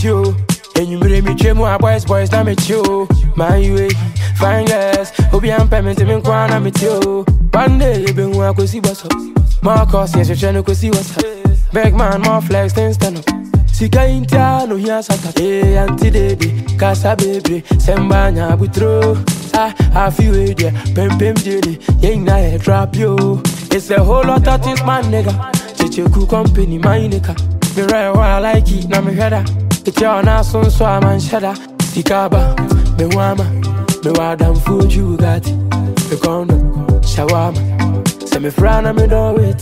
with you. And you made me dream more boys, now me you. My way, fine girls, hope you am payment to me, Kwana me you. One day you been work with see what's up. More cost, yes, you're trying to see what's up. Big man, more flex, then stand up. Sika intia, no here, sata. Hey, auntie, baby, casa baby, sembanya, butro. I feel it, yeah, pem jelly, ain't I drop you. It's a whole lot of things, man, nigga. Chiche cool company, my nigga. Me right where I like it, now me header. It's your nason, so I'm on shudder. Sikaba, me wama, me wadam food you got it. Me condo, shawama, say me frana me don't wait.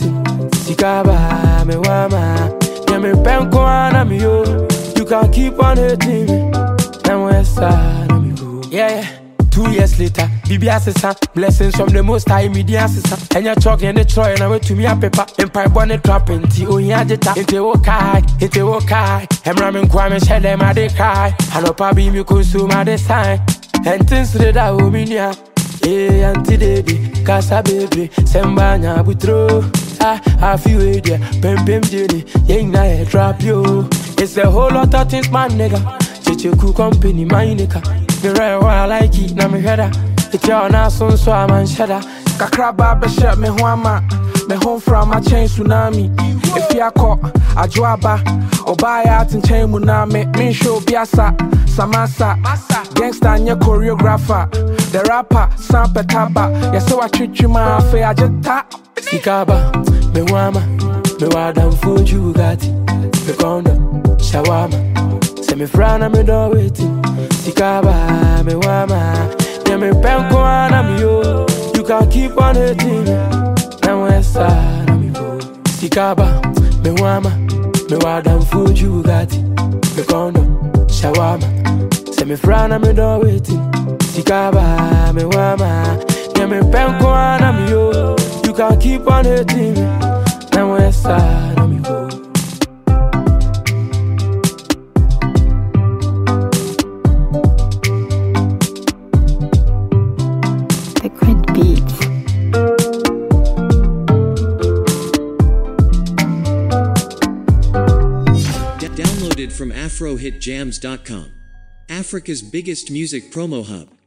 Sikaba, me wama, yeah me penko ana me yo. You can keep on hating me, and west side me go. Yeah. 2 years later, Bibi assistant, blessings from the most high media assistant. And you're talking in the Troy and I went to me a paper. Empire bonnet dropping, T.O. Yadita, into Wokai, and ramming Kwame shed them at the kai. And up a beam you consume at the sign. And things that I will mean ya. Hey, auntie baby, casa baby, sembanya butro. I feel it, yeah, pem jelly, ain't I drop you. It's a whole lot of things, man, nigga. Chiche cool company, my nigga. Me right where I like it, now me header. It's your nason, so I'm on shudder. Kakraba beshep me huama. Me home from my chain tsunami. If you caught a joaba, or buy out in chain muname, me show biasa, samasa, gangsta and your choreographer. The rapper, Sampa Taba. Yes, so I treat you my fair, I just tap. Sikaba, me wama, me wadam food you got it. Me condo, shawama, say me frana me don't wait. Sikaba, me wama, yeah me penko ana me yo. You can keep on hating me, and west side me go. Sikaba, me wama, me wadam food you got it. Me condo, shawama, say me frana me don't wait. Sikaba, me wama, yeah me penko ana me yo. You can keep on hating me, and west side me go. Downloaded from AfroHitJams.com, Africa's biggest music promo hub.